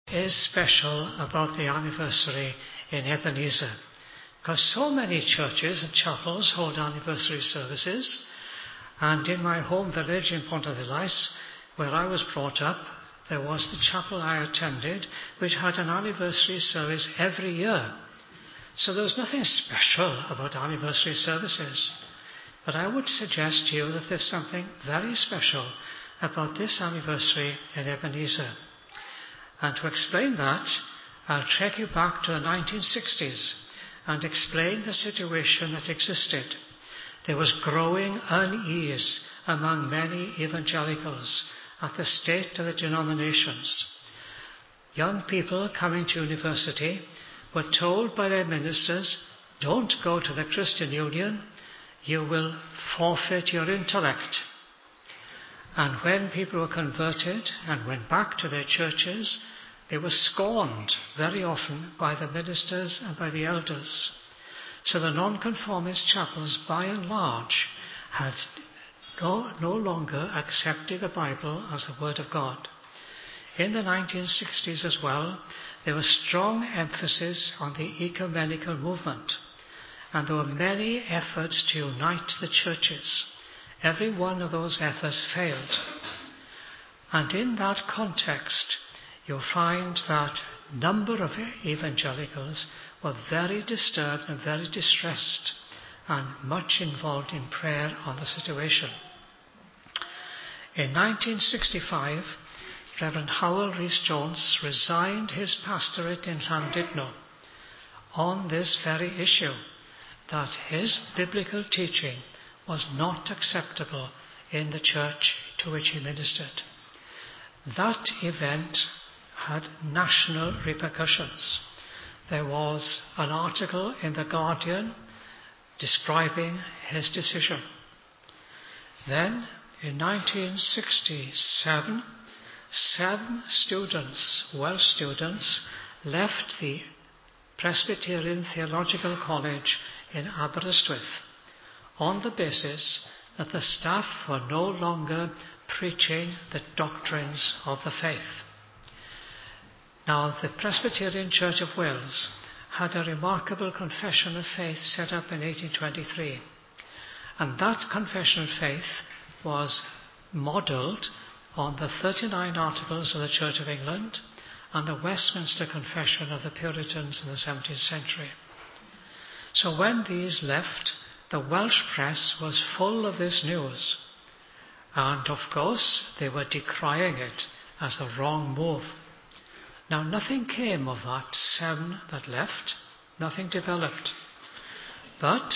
is special about the anniversary in Ebenezer? Because so many churches and chapels hold anniversary services, and in my home village in Pontefilais, where I was brought up, there was the chapel I attended, which had an anniversary service every year. So there was nothing special about anniversary services. But I would suggest to you that there's something very special about this anniversary in Ebenezer. And to explain that, I'll take you back to the 1960s and explain the situation that existed. There was growing unease among many evangelicals at the state of the denominations. Young people coming to university were told by their ministers, don't go to the Christian Union, you will forfeit your intellect. And when people were converted and went back to their churches, they were scorned very often by the ministers and by the elders. So the nonconformist chapels, by and large, had no longer accepted the Bible as the Word of God. In the 1960s as well, there was strong emphasis on the ecumenical movement, and there were many efforts to unite the churches. Every one of those efforts failed. And in that context, you'll find that a number of evangelicals were very disturbed and very distressed and much involved in prayer on the situation. In 1965, Reverend Howell Rhys-Jones resigned his pastorate in Llandudno on this very issue, that his biblical teaching was not acceptable in the church to which he ministered. That event had national repercussions. There was an article in The Guardian describing his decision. Then, in 1967, 7 students, Welsh students, left the Presbyterian Theological College in Aberystwyth on the basis that the staff were no longer preaching the doctrines of the faith. Now, the Presbyterian Church of Wales had a remarkable confession of faith set up in 1823. And that confession of faith was modelled on the 39 Articles of the Church of England and the Westminster Confession of the Puritans in the 17th century. So when these left, the Welsh press was full of this news. And of course, they were decrying it as the wrong move. Now, nothing came of that 7 that left. Nothing developed. But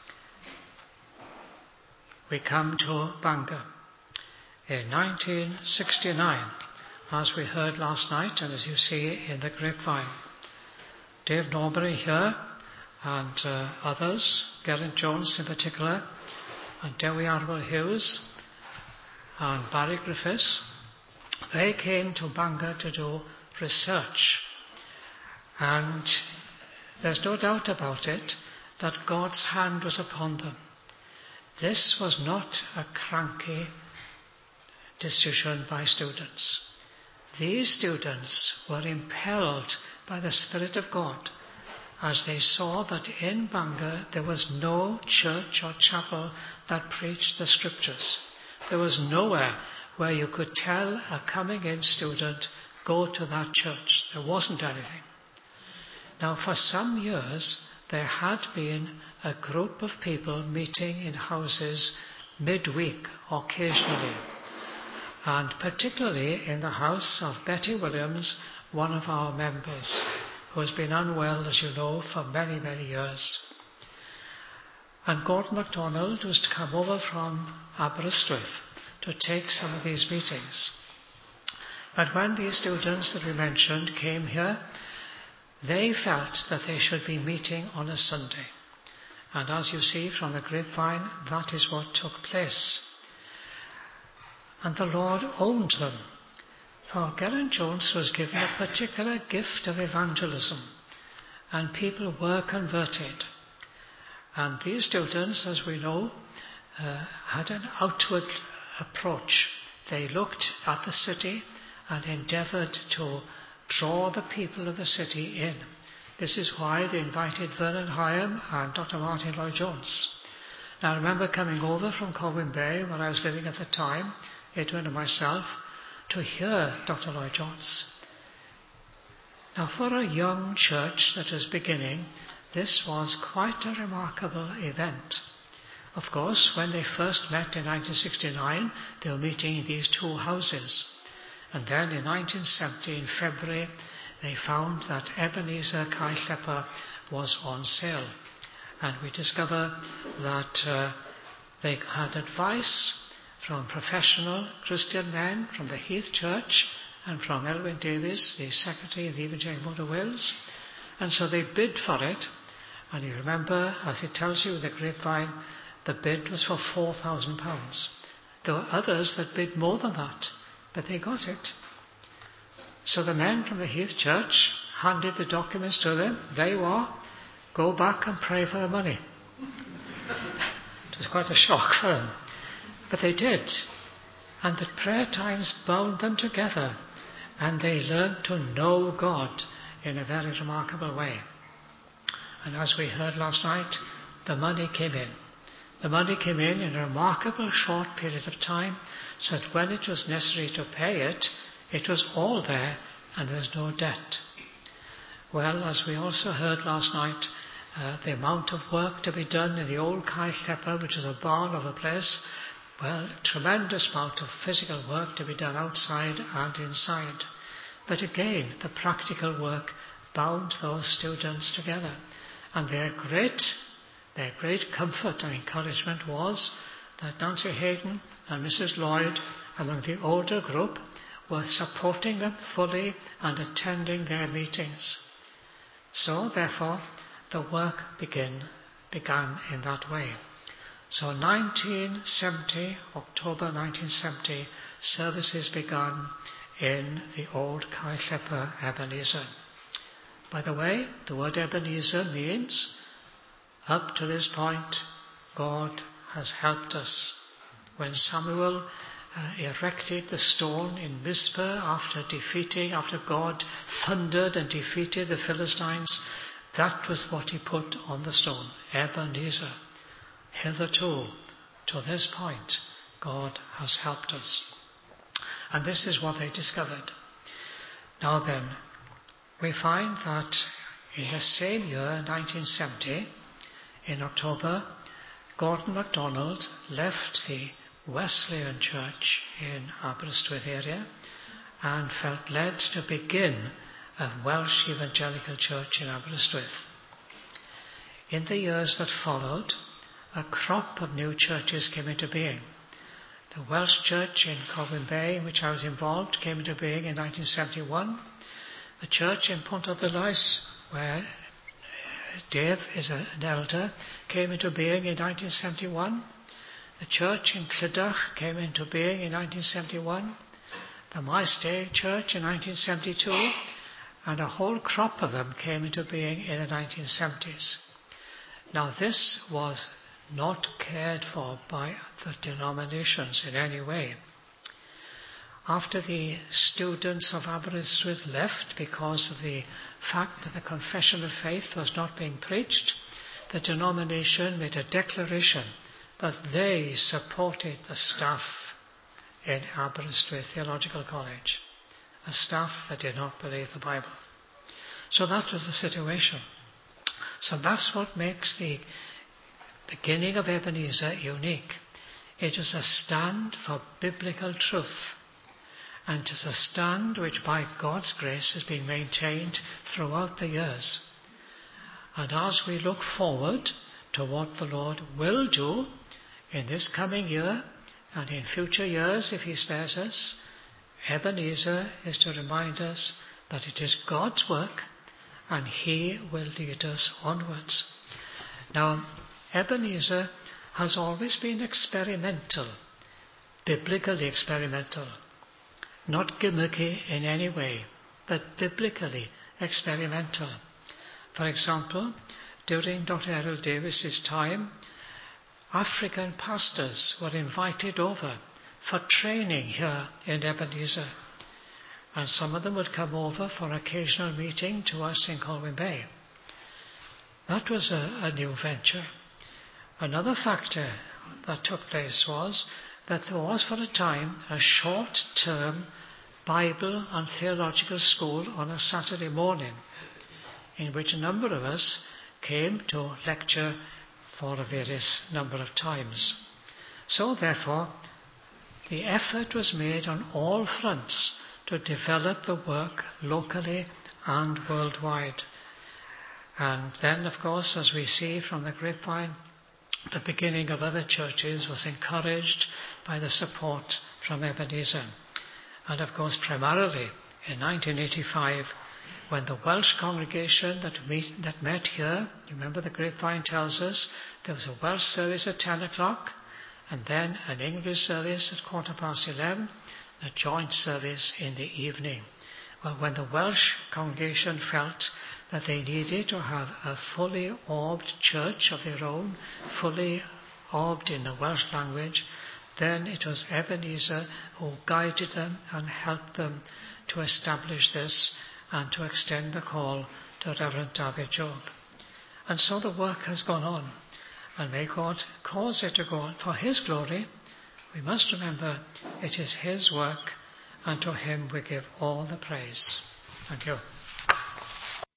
we come to Bangor. In 1969, as we heard last night and as you see in the grapevine, Dave Norbury here and others, Geraint Jones in particular, and Dewi Arwell Hughes and Barry Griffiths, they came to Bangor to do research. And there's no doubt about it that God's hand was upon them. This was not a cranky decision by students. These students were impelled by the Spirit of God as they saw that in Bangor there was no church or chapel that preached the scriptures. There was nowhere where you could tell a coming in student, go to that church. There wasn't anything. Now, for some years, there had been a group of people meeting in houses midweek, occasionally. And particularly in the house of Betty Williams, one of our members, who has been unwell, as you know, for many, many years. And Gordon MacDonald was to come over from Aberystwyth to take some of these meetings. But when these students that we mentioned came here, they felt that they should be meeting on a Sunday. And as you see from the grapevine, that is what took place. And the Lord owned them. For Geraint Jones was given a particular gift of evangelism, and people were converted. And these students, as we know, had an outward approach. They looked at the city and endeavoured to draw the people of the city in. This is why they invited Vernon Hyam and Dr. Martin Lloyd-Jones. Now I remember coming over from Colwyn Bay, where I was living at the time, Edwin and myself, to hear Dr. Lloyd-Jones. Now for a young church that was beginning, this was quite a remarkable event. Of course, when they first met in 1969, they were meeting in these two houses. And then in 1970, in February, they found that Ebenezer Kaihlepa was on sale. And we discover that they had advice from professional Christian men from the Heath Church and from Elwyn Davies, the Secretary of the Evangelical Board of Wales. And so they bid for it. And you remember, as it tells you in the grapevine, the bid was for £4,000. There were others that bid more than that, but they got it. So the men from the Heath Church handed the documents to them. There you are. Go back and pray for the money. It was quite a shock for them. But they did. And the prayer times bound them together. And they learned to know God in a very remarkable way. And as we heard last night, the money came in. The money came in a remarkable short period of time, so that when it was necessary to pay it, it was all there and there was no debt. Well, as we also heard last night, the amount of work to be done in the old Kaihlepa, which is a barn of a place, well, tremendous amount of physical work to be done outside and inside. But again, the practical work bound those students together. And their great comfort and encouragement was that Nancy Hayden and Mrs. Lloyd, among the older group, were supporting them fully and attending their meetings. So, therefore, the work began in that way. So 1970, October 1970, services began in the old Kaihlepa Ebenezer. By the way, the word Ebenezer means, up to this point, God has helped us. When Samuel erected the stone in Mizpah after God thundered and defeated the Philistines, that was what he put on the stone, Ebenezer. Hitherto, to this point, God has helped us. And this is what they discovered. Now then, we find that in the same year, 1970, in October, Gordon MacDonald left the Wesleyan Church in Aberystwyth area and felt led to begin a Welsh Evangelical Church in Aberystwyth. In the years that followed, a crop of new churches came into being. The Welsh Church in Colwyn Bay, in which I was involved, came into being in 1971. The church in Pont of the Lais, where Dave is an elder, came into being in 1971. The church in Clydach came into being in 1971. The Maesteg Church in 1972. And a whole crop of them came into being in the 1970s. Now this was not cared for by the denominations in any way. After the students of Aberystwyth left because of the fact that the confession of faith was not being preached, the denomination made a declaration that they supported the staff in Aberystwyth Theological College, a staff that did not believe the Bible. So that was the situation. So that's what makes the beginning of Ebenezer unique. It is a stand for biblical truth. And it is a stand which by God's grace has been maintained throughout the years. And as we look forward to what the Lord will do in this coming year and in future years if he spares us, Ebenezer is to remind us that it is God's work and he will lead us onwards. Now, Ebenezer has always been experimental, biblically experimental, not gimmicky in any way, but biblically experimental. For example, during Dr. Errol Davies' time, African pastors were invited over for training here in Ebenezer. and some of them would come over for occasional meeting to us in Colwyn Bay. That was a new venture. Another factor that took place was that there was for a time a short-term Bible and theological school on a Saturday morning, in which a number of us came to lecture for a various number of times. So therefore, the effort was made on all fronts to develop the work locally and worldwide. And then, of course, as we see from the grapevine, the beginning of other churches was encouraged by the support from Ebenezer. And of course, primarily in 1985, when the Welsh congregation that met here, you remember the grapevine tells us, there was a Welsh service at 10 o'clock, and then an English service at 11:15, a joint service in the evening. Well, when the Welsh congregation felt that they needed to have a fully orbed church of their own, fully orbed in the Welsh language, then it was Ebenezer who guided them and helped them to establish this and to extend the call to Reverend David Job. And so the work has gone on, and may God cause it to go on for His glory. We must remember it is His work, and to Him we give all the praise. Thank you.